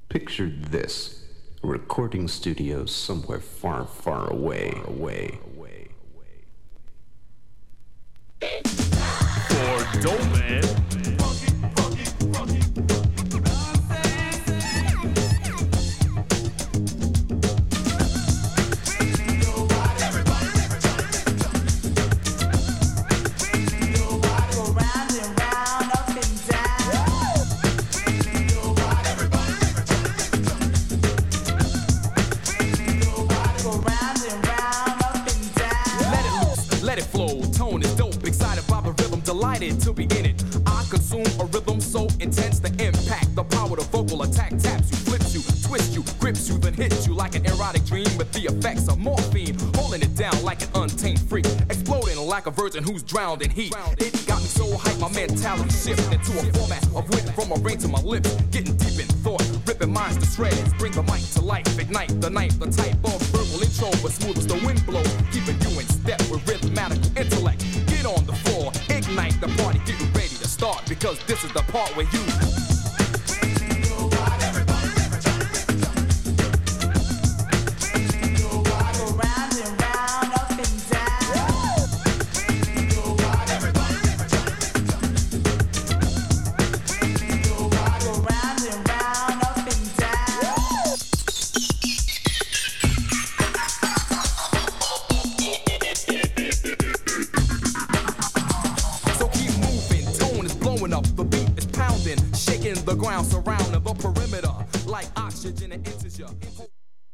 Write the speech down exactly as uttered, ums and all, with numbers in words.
Picture this, a recording studio somewhere far, far away, away, away, away. For Dope Man. Delighted to be in it. I consume a rhythm so intense, the impact, the power, the vocal attack taps you, flips you, twists you, grips you, then hits you like an erotic dream with the effects of morphine, holding it down like an untamed freak, exploding like a virgin who's drowned in heat. It got me so hyped, my mentality shifted into a format of wit from my brain to my lips, getting deep in thought, ripping minds to shreds, bring the mic to life, ignite the night, the type of verbal intro, but smooth as the wind blows, keeping you in step with rhythmatical intellect. Get on the floor, ignite the party, get ready to start, because this is the part where you the ground surrounding the perimeter like oxygen and enters you.